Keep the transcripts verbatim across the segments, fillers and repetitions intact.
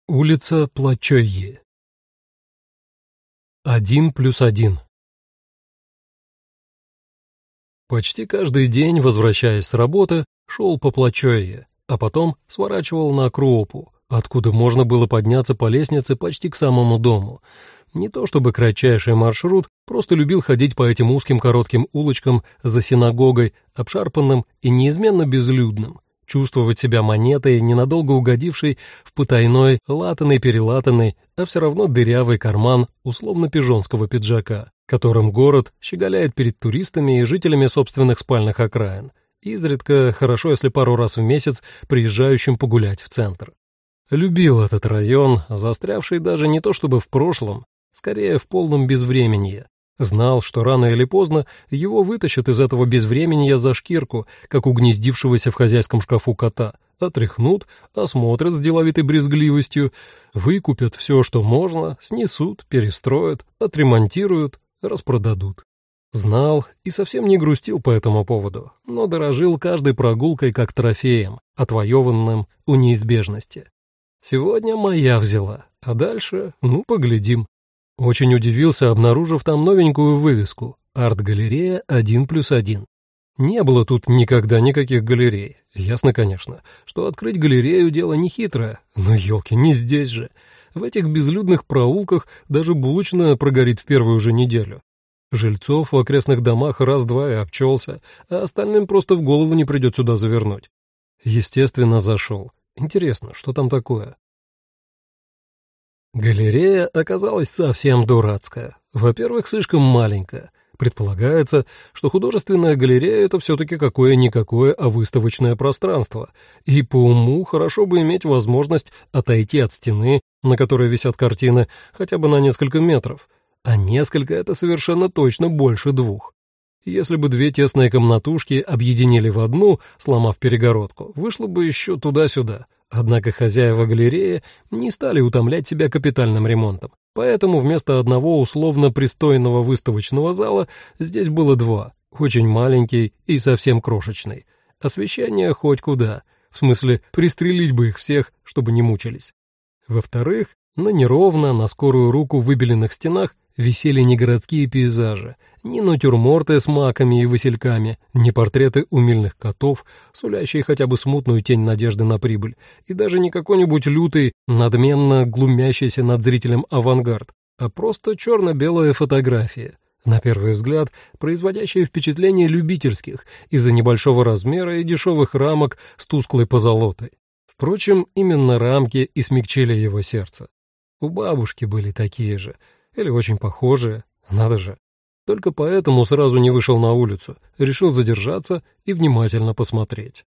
Улица Плачойе. Один плюс один. Почти каждый день, возвращаясь с работы, шел по Плачойе, а потом сворачивал на Круопу, откуда можно было подняться по лестнице почти к самому дому. Не то чтобы кратчайший маршрут, просто любил ходить по этим узким коротким улочкам за синагогой, обшарпанным и неизменно безлюдным. Чувствовать себя монетой, ненадолго угодившей в потайной, латанный-перелатанный, а все равно дырявый карман условно-пижонского пиджака, которым город щеголяет перед туристами и жителями собственных спальных окраин, изредка, хорошо если пару раз в месяц, приезжающим погулять в центр. Любил этот район, застрявший даже не то чтобы в прошлом, скорее в полном безвременье. Знал, что рано или поздно его вытащат из этого безвременья за шкирку, как угнездившегося в хозяйском шкафу кота, отряхнут, осмотрят с деловитой брезгливостью, выкупят все, что можно, снесут, перестроят, отремонтируют, распродадут. Знал и совсем не грустил по этому поводу, но дорожил каждой прогулкой как трофеем, отвоеванным у неизбежности. Сегодня моя взяла, а дальше, ну, поглядим. Очень удивился, обнаружив там новенькую вывеску «Арт-галерея один плюс один». Не было тут никогда никаких галерей. Ясно, конечно, что открыть галерею — дело нехитрое, но, елки, не здесь же. В этих безлюдных проулках даже булочная прогорит в первую же неделю. Жильцов в окрестных домах раз-два и обчелся, а остальным просто в голову не придет сюда завернуть. Естественно, зашел. Интересно, что там такое? Галерея оказалась совсем дурацкая. Во-первых, слишком маленькая. Предполагается, что художественная галерея — это все-таки какое-никакое, а выставочное пространство, и по уму хорошо бы иметь возможность отойти от стены, на которой висят картины, хотя бы на несколько метров, а несколько — это совершенно точно больше двух. Если бы две тесные комнатушки объединили в одну, сломав перегородку, вышло бы еще туда-сюда. Однако хозяева галереи не стали утомлять себя капитальным ремонтом, поэтому вместо одного условно пристойного выставочного зала здесь было два, очень маленький и совсем крошечный. Освещение хоть куда, в смысле пристрелить бы их всех, чтобы не мучились. Во-вторых, на неровно, на скорую руку выбеленных стенах висели не городские пейзажи, ни натюрморты с маками и васильками, ни портреты умильных котов, сулящие хотя бы смутную тень надежды на прибыль, и даже не какой-нибудь лютый, надменно глумящийся над зрителем авангард, а просто черно-белая фотография, на первый взгляд производящая впечатление любительских из-за небольшого размера и дешевых рамок с тусклой позолотой. Впрочем, именно рамки и смягчили его сердце. У бабушки были такие же, или очень похожие, надо же. Только поэтому сразу не вышел на улицу, решил задержаться и внимательно посмотреть.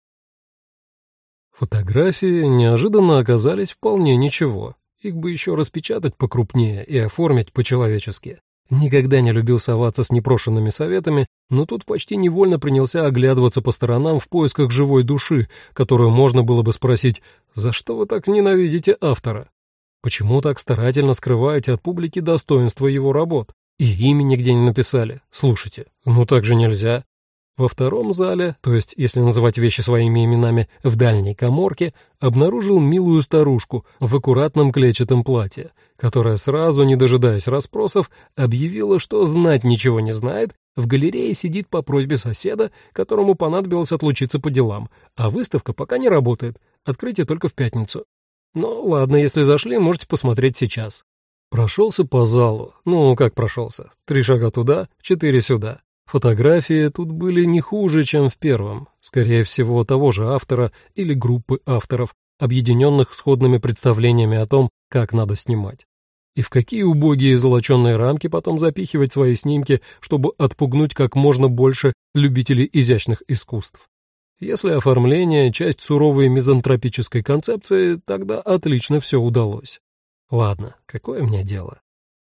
Фотографии неожиданно оказались вполне ничего. Их бы еще распечатать покрупнее и оформить по-человечески. Никогда не любил соваться с непрошенными советами, но тут почти невольно принялся оглядываться по сторонам в поисках живой души, которую можно было бы спросить: «За что вы так ненавидите автора? Почему так старательно скрываете от публики достоинства его работ? И имя нигде не написали. Слушайте, ну так же нельзя». Во втором зале, то есть, если называть вещи своими именами, в дальней каморке, обнаружил милую старушку в аккуратном клетчатом платье, которая сразу, не дожидаясь расспросов, объявила, что знать ничего не знает, в галерее сидит по просьбе соседа, которому понадобилось отлучиться по делам, а выставка пока не работает, открытие только в пятницу. Ну, ладно, если зашли, можете посмотреть сейчас. Прошелся по залу. Ну, как прошелся? Три шага туда, четыре сюда. Фотографии тут были не хуже, чем в первом. Скорее всего, того же автора или группы авторов, объединенных сходными представлениями о том, как надо снимать. И в какие убогие золоченые рамки потом запихивать свои снимки, чтобы отпугнуть как можно больше любителей изящных искусств. Если оформление — часть суровой мизантропической концепции, тогда отлично все удалось. Ладно, какое мне дело?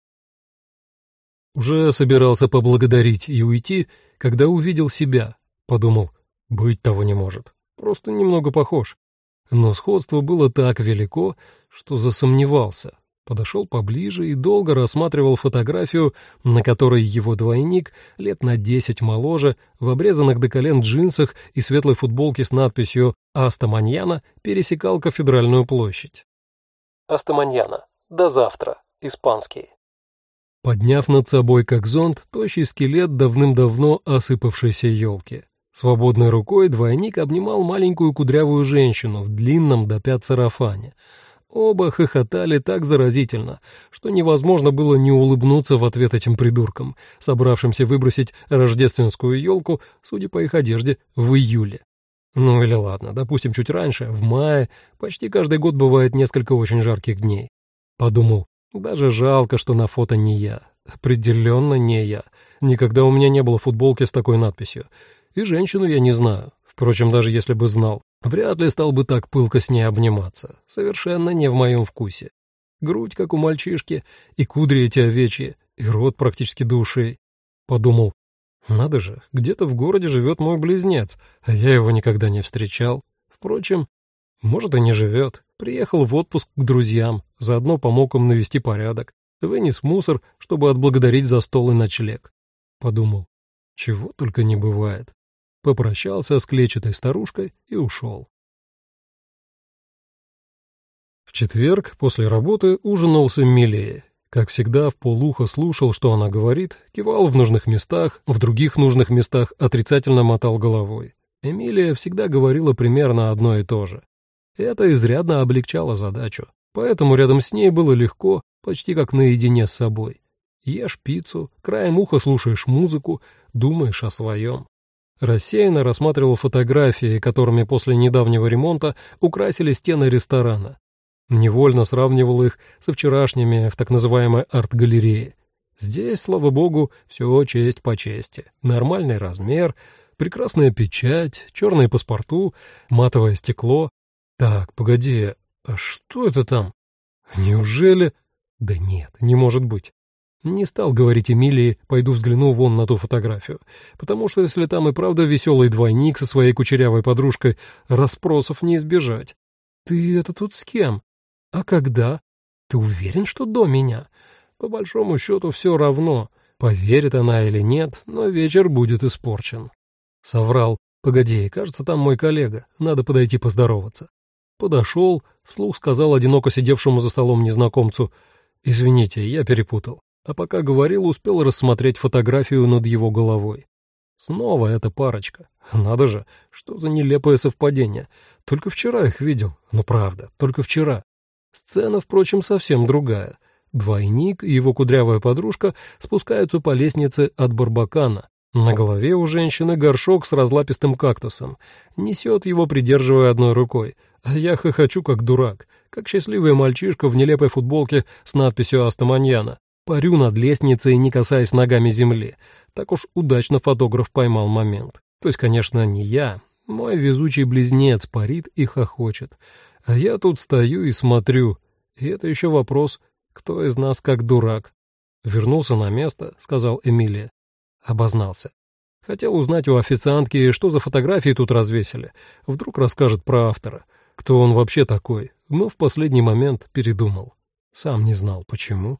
Уже собирался поблагодарить и уйти, когда увидел себя. Подумал, быть того не может, просто немного похож. Но сходство было так велико, что засомневался. Подошел поближе и долго рассматривал фотографию, на которой его двойник, лет на десять моложе, в обрезанных до колен джинсах и светлой футболке с надписью «Аста Маньяна» пересекал Кафедральную площадь. Астаманьяна. До завтра. Испанский. Подняв над собой как зонт тощий скелет давным-давно осыпавшейся елки. Свободной рукой двойник обнимал маленькую кудрявую женщину в длинном до пят сарафане. Оба хохотали так заразительно, что невозможно было не улыбнуться в ответ этим придуркам, собравшимся выбросить рождественскую елку, судя по их одежде, в июле. Ну или ладно, допустим, чуть раньше, в мае, почти каждый год бывает несколько очень жарких дней. Подумал, даже жалко, что на фото не я. Определенно не я. Никогда у меня не было футболки с такой надписью. И женщину я не знаю. Впрочем, даже если бы знал, вряд ли стал бы так пылко с ней обниматься. Совершенно не в моем вкусе. Грудь, как у мальчишки, и кудри эти овечьи, и рот практически до ушей. Подумал, надо же, где-то в городе живет мой близнец, а я его никогда не встречал. Впрочем, может, и не живет. Приехал в отпуск к друзьям, заодно помог им навести порядок, вынес мусор, чтобы отблагодарить за стол и ночлег. Подумал, чего только не бывает. Попрощался с клетчатой старушкой и ушел. В четверг после работы ужинал с Эмилией. Как всегда, вполуха слушал, что она говорит, кивал в нужных местах, в других нужных местах отрицательно мотал головой. Эмилия всегда говорила примерно одно и то же. Это изрядно облегчало задачу, поэтому рядом с ней было легко, почти как наедине с собой. Ешь пиццу, краем уха слушаешь музыку, думаешь о своем. Рассеянно рассматривал фотографии, которыми после недавнего ремонта украсили стены ресторана. Невольно сравнивал их со вчерашними в так называемой арт-галерее. Здесь, слава богу, все честь по чести. Нормальный размер, прекрасная печать, черные паспорту, матовое стекло. Так, погоди, а что это там? Неужели... Да нет, не может быть. Не стал говорить Эмилии, пойду взгляну вон на ту фотографию, потому что если там и правда веселый двойник со своей кучерявой подружкой, расспросов не избежать. Ты это тут с кем? А когда? Ты уверен, что до меня? По большому счету все равно, поверит она или нет, но вечер будет испорчен. Соврал. Погоди, кажется, там мой коллега, надо подойти поздороваться. Подошел, вслух сказал одиноко сидевшему за столом незнакомцу: «Извините, я перепутал». А пока говорил, успел рассмотреть фотографию над его головой. Снова эта парочка. Надо же, что за нелепое совпадение. Только вчера их видел. Ну правда, только вчера. Сцена, впрочем, совсем другая. Двойник и его кудрявая подружка спускаются по лестнице от Барбакана. На голове у женщины горшок с разлапистым кактусом. Несет его, придерживая одной рукой. А я хохочу, как дурак, как счастливый мальчишка в нелепой футболке с надписью «Астаманьяна». Парю над лестницей, не касаясь ногами земли. Так уж удачно фотограф поймал момент. То есть, конечно, не я. Мой везучий близнец парит и хохочет. А я тут стою и смотрю. И это еще вопрос, кто из нас как дурак. Вернулся на место, сказал Эмилия. Обознался. Хотел узнать у официантки, что за фотографии тут развесили. Вдруг расскажет про автора. Кто он вообще такой? Но в последний момент передумал. Сам не знал, почему.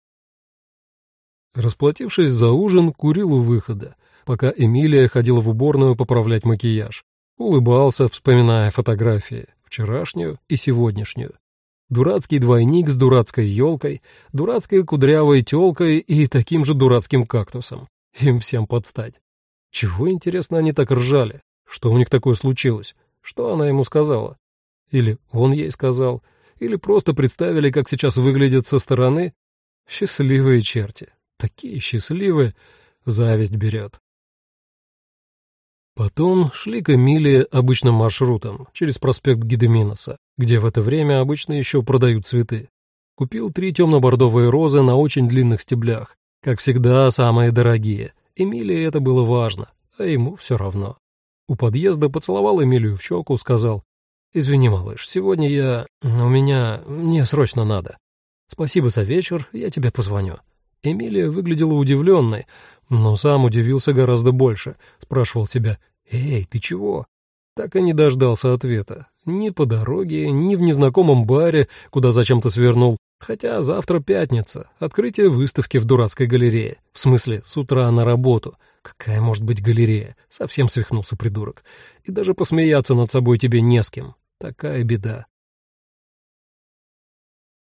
Расплатившись за ужин, курил у выхода, пока Эмилия ходила в уборную поправлять макияж. Улыбался, вспоминая фотографии, вчерашнюю и сегодняшнюю. Дурацкий двойник с дурацкой елкой, дурацкой кудрявой телкой и таким же дурацким кактусом. Им всем подстать. Чего, интересно, они так ржали? Что у них такое случилось? Что она ему сказала? Или он ей сказал? Или просто представили, как сейчас выглядят со стороны? Счастливые черти. Такие счастливые, зависть берет. Потом шли к Эмилии обычным маршрутом, через проспект Гедеминоса, где в это время обычно еще продают цветы. Купил три темно-бордовые розы на очень длинных стеблях, как всегда, самые дорогие. Эмилии это было важно, а ему все равно. У подъезда поцеловал Эмилию в щеку, сказал: «Извини, малыш, сегодня я... у меня... мне срочно надо. Спасибо за вечер, я тебе позвоню». Эмилия выглядела удивленной, но сам удивился гораздо больше. Спрашивал себя: «Эй, ты чего?» Так и не дождался ответа. Ни по дороге, ни в незнакомом баре, куда зачем-то свернул. Хотя завтра пятница, открытие выставки в дурацкой галерее. В смысле, с утра на работу. Какая может быть галерея? Совсем свихнулся придурок. И даже посмеяться над собой тебе не с кем. Такая беда.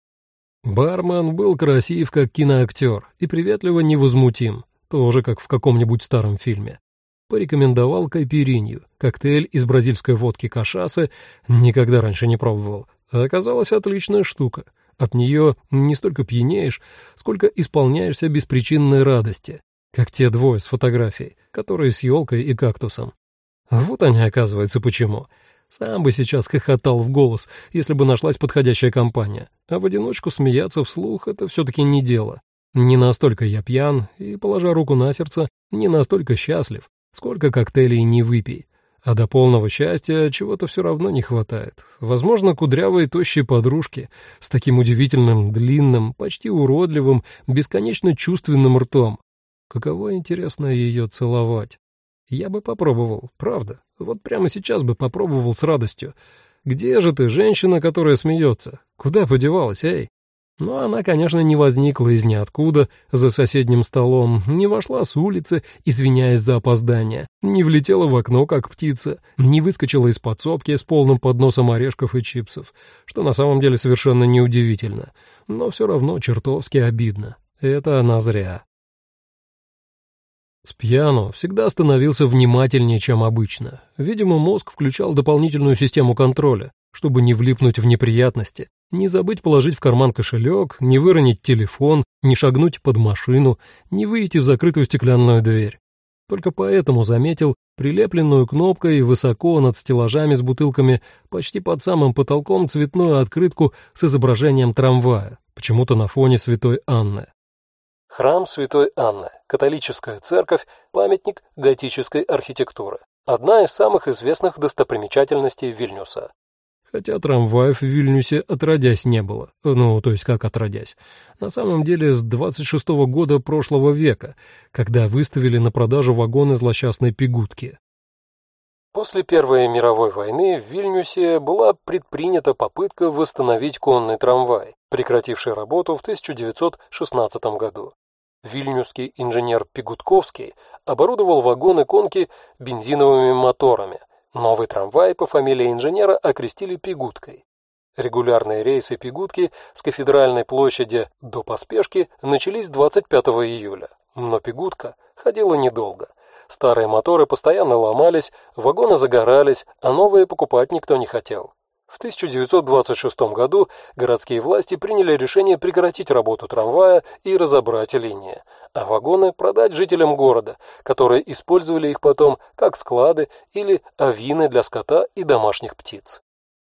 Бармен был красив, как киноактер, и приветливо невозмутим, тоже как в каком-нибудь старом фильме. Порекомендовал кайпиринью, коктейль из бразильской водки кашасы, никогда раньше не пробовал. А оказалась отличная штука. От нее не столько пьянеешь, сколько исполняешься беспричинной радости, как те двое с фотографией, которые с елкой и кактусом. Вот они, оказывается, почему. Сам бы сейчас хохотал в голос, если бы нашлась подходящая компания. А в одиночку смеяться вслух — это все-таки не дело. Не настолько я пьян и, положа руку на сердце, не настолько счастлив, сколько коктейлей не выпей. А до полного счастья чего-то все равно не хватает. Возможно, кудрявой тощей подружки с таким удивительным, длинным, почти уродливым, бесконечно чувственным ртом. Каково интересно ее целовать. Я бы попробовал, правда. Вот прямо сейчас бы попробовал с радостью. Где же ты, женщина, которая смеется? Куда подевалась, эй? Но она, конечно, не возникла из ниоткуда за соседним столом, не вошла с улицы, извиняясь за опоздание, не влетела в окно, как птица, не выскочила из подсобки с полным подносом орешков и чипсов, что на самом деле совершенно неудивительно, но все равно чертовски обидно. Это она зря. Спьяну всегда становился внимательнее, чем обычно. Видимо, мозг включал дополнительную систему контроля, чтобы не влипнуть в неприятности, не забыть положить в карман кошелек, не выронить телефон, не шагнуть под машину, не выйти в закрытую стеклянную дверь. Только поэтому заметил прилепленную кнопкой высоко над стеллажами с бутылками почти под самым потолком цветную открытку с изображением трамвая, почему-то на фоне Святой Анны. Храм Святой Анны, католическая церковь, памятник готической архитектуры. Одна из самых известных достопримечательностей Вильнюса. Хотя трамваев в Вильнюсе отродясь не было. Ну, то есть как отродясь. На самом деле с двадцать шестого года прошлого века, когда выставили на продажу вагоны злосчастной Пигутки. После Первой мировой войны в Вильнюсе была предпринята попытка восстановить конный трамвай, прекративший работу в тысяча девятьсот шестнадцатом году. Вильнюсский инженер Пигутковский оборудовал вагоны конки бензиновыми моторами. Новый трамвай по фамилии инженера окрестили Пигуткой. Регулярные рейсы Пигутки с Кафедральной площади до Поспешки начались двадцать пятого июля, но Пигутка ходила недолго. Старые моторы постоянно ломались, вагоны загорались, а новые покупать никто не хотел. В тысяча девятьсот двадцать шестом году городские власти приняли решение прекратить работу трамвая и разобрать линии, а вагоны продать жителям города, которые использовали их потом как склады или авины для скота и домашних птиц.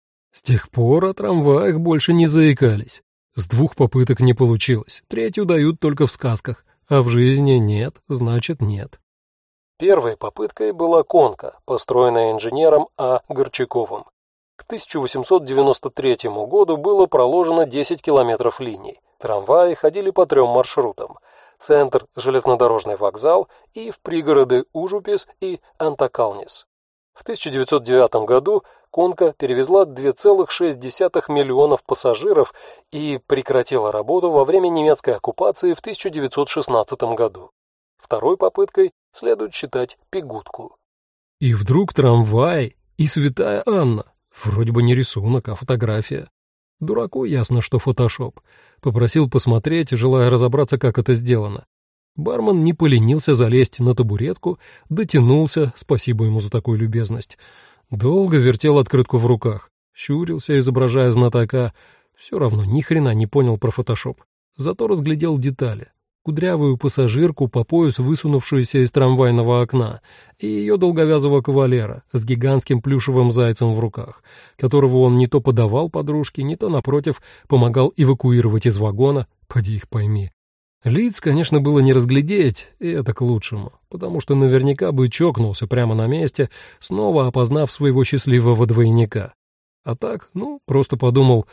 С тех пор о трамваях больше не заикались. С двух попыток не получилось, третью дают только в сказках, а в жизни нет, значит нет. Первой попыткой была конка, построенная инженером А. Горчаковым. К тысяча восемьсот девяносто третьему году было проложено десять километров линий. Трамваи ходили по трем маршрутам. Центр, железнодорожный вокзал и в пригороды Ужупис и Антакалнис. В тысяча девятьсот девятом году конка перевезла два целых шесть десятых миллионов пассажиров и прекратила работу во время немецкой оккупации в тысяча девятьсот шестнадцатом году. Второй попыткой следует считать Пигутку. И вдруг трамвай и Святая Анна. Вроде бы не рисунок, а фотография. Дураку ясно, что фотошоп. Попросил посмотреть, желая разобраться, как это сделано. Бармен не поленился залезть на табуретку, дотянулся, спасибо ему за такую любезность. Долго вертел открытку в руках, щурился, изображая знатока. Все равно ни хрена не понял про фотошоп. Зато разглядел детали. Кудрявую пассажирку, по пояс высунувшуюся из трамвайного окна, и ее долговязого кавалера с гигантским плюшевым зайцем в руках, которого он не то подавал подружке, не то, напротив, помогал эвакуировать из вагона, поди их пойми. Лиц, конечно, было не разглядеть, и это к лучшему, потому что наверняка бы чокнулся прямо на месте, снова опознав своего счастливого двойника. А так, ну, просто подумал,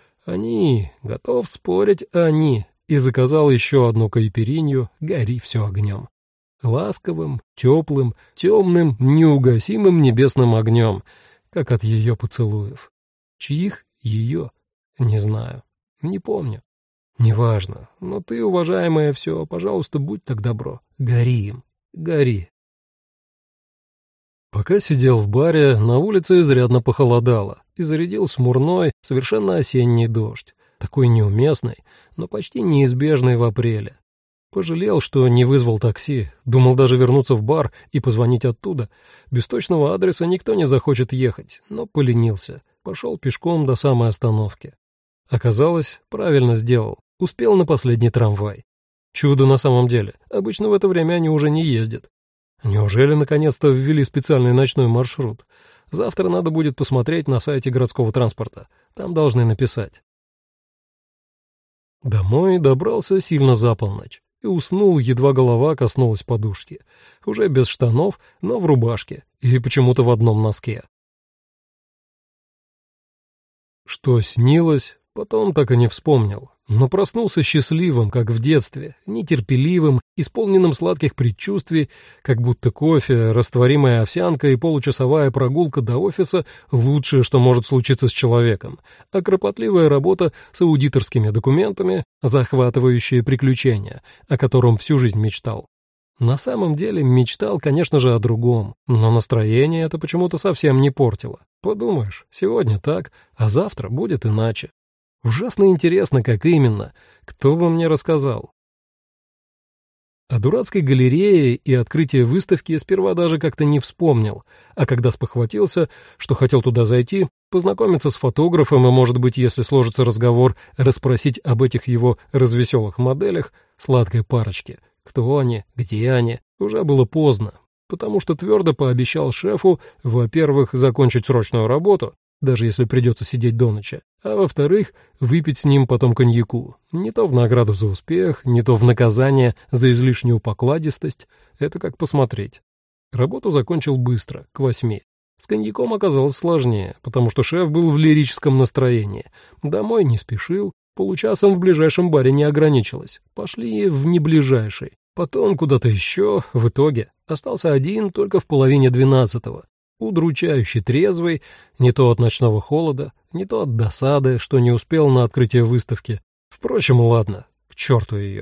они, готов спорить, они... и заказал еще одну кайпиринью, гори все огнем. Ласковым, теплым, темным, неугасимым небесным огнем, как от ее поцелуев. Чьих ее? Не знаю, не помню. Неважно, но ты, уважаемая, все, пожалуйста, будь так добро, гори им, гори. Пока сидел в баре, на улице изрядно похолодало, и зарядил смурной, совершенно осенний дождь. такой неуместной, но почти неизбежной в апреле. Пожалел, что не вызвал такси, думал даже вернуться в бар и позвонить оттуда. Без точного адреса никто не захочет ехать, но поленился, пошел пешком до самой остановки. Оказалось, правильно сделал, успел на последний трамвай. Чудо на самом деле, обычно в это время они уже не ездят. Неужели наконец-то ввели специальный ночной маршрут? Завтра надо будет посмотреть на сайте городского транспорта, там должны написать. Домой добрался сильно за полночь и уснул, едва голова коснулась подушки. Уже без штанов, но в рубашке и почему-то в одном носке. Что снилось, потом так и не вспомнил, но проснулся счастливым, как в детстве, нетерпеливым, исполненным сладких предчувствий, как будто кофе, растворимая овсянка и получасовая прогулка до офиса — лучшее, что может случиться с человеком, а кропотливая работа с аудиторскими документами — захватывающие приключения, о котором всю жизнь мечтал. На самом деле мечтал, конечно же, о другом, но настроение это почему-то совсем не портило. Подумаешь, сегодня так, а завтра будет иначе. Ужасно интересно, как именно, кто бы мне рассказал. О дурацкой галерее и открытии выставки сперва даже как-то не вспомнил, а когда спохватился, что хотел туда зайти, познакомиться с фотографом и, может быть, если сложится разговор, расспросить об этих его развеселых моделях, сладкой парочке, кто они, где они, уже было поздно, потому что твердо пообещал шефу, во-первых, закончить срочную работу, даже если придется сидеть до ночи, а во-вторых, выпить с ним потом коньяку, не то в награду за успех, не то в наказание за излишнюю покладистость, это как посмотреть. Работу закончил быстро, к восьми. С коньяком оказалось сложнее, потому что шеф был в лирическом настроении, домой не спешил, получасом в ближайшем баре не ограничилось, пошли в неближайший, потом куда-то еще, в итоге остался один только в половине двенадцатого. Удручающе трезвый, не то от ночного холода, не то от досады, что не успел на открытие выставки. Впрочем, ладно, к черту ее.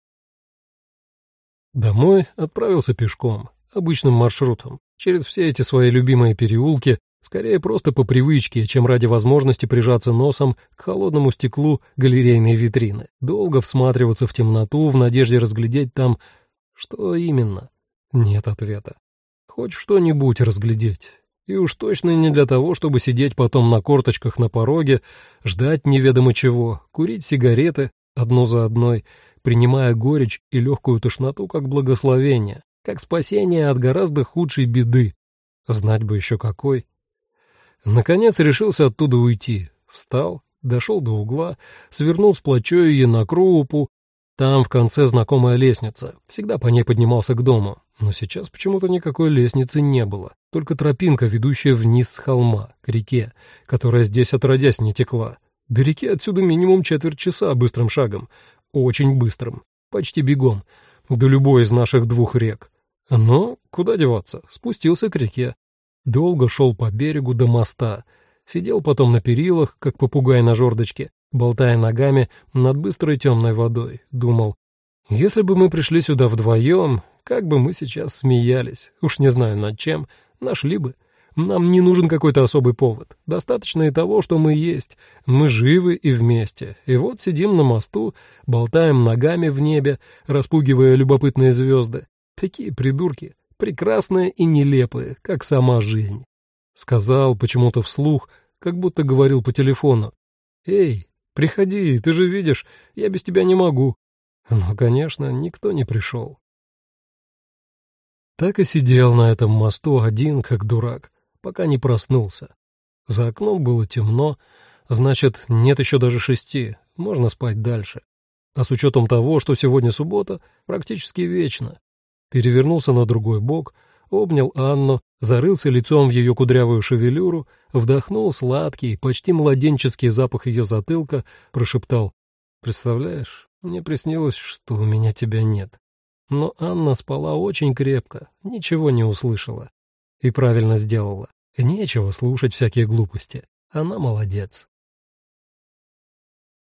Домой отправился пешком, обычным маршрутом, через все эти свои любимые переулки, скорее просто по привычке, чем ради возможности прижаться носом к холодному стеклу галерейной витрины, долго всматриваться в темноту в надежде разглядеть там... Что именно? Нет ответа. Хоть что-нибудь разглядеть. И уж точно не для того, чтобы сидеть потом на корточках на пороге, ждать неведомо чего, курить сигареты одну за одной, принимая горечь и легкую тошноту как благословение, как спасение от гораздо худшей беды. Знать бы еще какой. Наконец решился оттуда уйти. Встал, дошел до угла, свернул с Плачёйи на Круупу. Там в конце знакомая лестница, всегда по ней поднимался к дому. Но сейчас почему-то никакой лестницы не было, только тропинка, ведущая вниз с холма, к реке, которая здесь отродясь не текла. До реки отсюда минимум четверть часа быстрым шагом, очень быстрым, почти бегом, до любой из наших двух рек. Но куда деваться, спустился к реке. Долго шел по берегу до моста, сидел потом на перилах, как попугай на жердочке, болтая ногами над быстрой темной водой, думал, если бы мы пришли сюда вдвоем, как бы мы сейчас смеялись, уж не знаю над чем, нашли бы. Нам не нужен какой-то особый повод, достаточно и того, что мы есть, мы живы и вместе, и вот сидим на мосту, болтаем ногами в небе, распугивая любопытные звезды. Такие придурки, прекрасные и нелепые, как сама жизнь. Сказал почему-то вслух, как будто говорил по телефону. «Эй, приходи, ты же видишь, я без тебя не могу». Но, конечно, никто не пришел. Так и сидел на этом мосту один, как дурак, пока не проснулся. За окном было темно, значит, нет еще даже шести, можно спать дальше. А с учетом того, что сегодня суббота, практически вечно. Перевернулся на другой бок, обнял Анну, зарылся лицом в ее кудрявую шевелюру, вдохнул сладкий, почти младенческий запах ее затылка, прошептал: «Представляешь, мне приснилось, что у меня тебя нет». Но Анна спала очень крепко, ничего не услышала. И правильно сделала. Нечего слушать всякие глупости. Она молодец.